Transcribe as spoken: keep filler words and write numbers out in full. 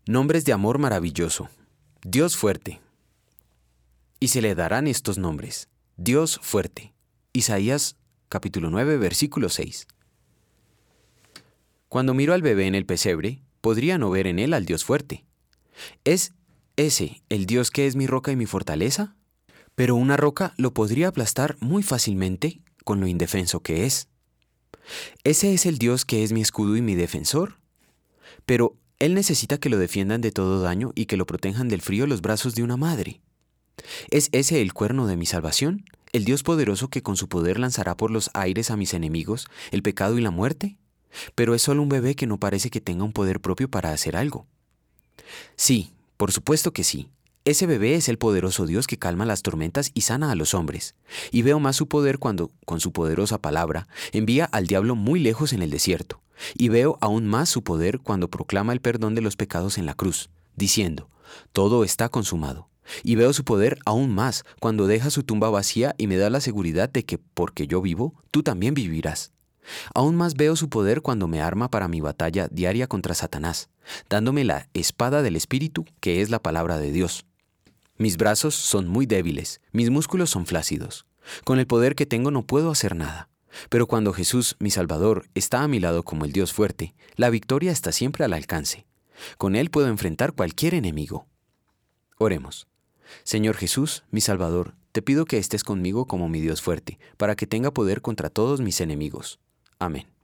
Nombres de amor maravilloso. Dios fuerte. Y se le darán estos nombres. Dios fuerte. Isaías capítulo nueve, versículo seis. Cuando miro al bebé en el pesebre, podría no ver en él al Dios fuerte. ¿Es ese el Dios que es mi roca y mi fortaleza? Pero una roca lo podría aplastar muy fácilmente con lo indefenso que es. ¿Ese es el Dios que es mi escudo y mi defensor? Pero Él necesita que lo defiendan de todo daño y que lo protejan del frío los brazos de una madre. ¿Es ese el cuerno de mi salvación? ¿El Dios poderoso que con su poder lanzará por los aires a mis enemigos el pecado y la muerte? Pero es solo un bebé que no parece que tenga un poder propio para hacer algo. Sí, por supuesto que sí. Ese bebé es el poderoso Dios que calma las tormentas y sana a los hombres. Y veo más su poder cuando, con su poderosa palabra, envía al diablo muy lejos en el desierto. Y veo aún más su poder cuando proclama el perdón de los pecados en la cruz, diciendo, todo está consumado. Y veo su poder aún más cuando deja su tumba vacía y me da la seguridad de que, porque yo vivo, tú también vivirás. Aún más veo su poder cuando me arma para mi batalla diaria contra Satanás, dándome la espada del Espíritu, que es la palabra de Dios. Mis brazos son muy débiles, mis músculos son flácidos. Con el poder que tengo no puedo hacer nada. Pero cuando Jesús, mi Salvador, está a mi lado como el Dios fuerte, la victoria está siempre al alcance. Con Él puedo enfrentar cualquier enemigo. Oremos. Señor Jesús, mi Salvador, te pido que estés conmigo como mi Dios fuerte, para que tenga poder contra todos mis enemigos. Amén.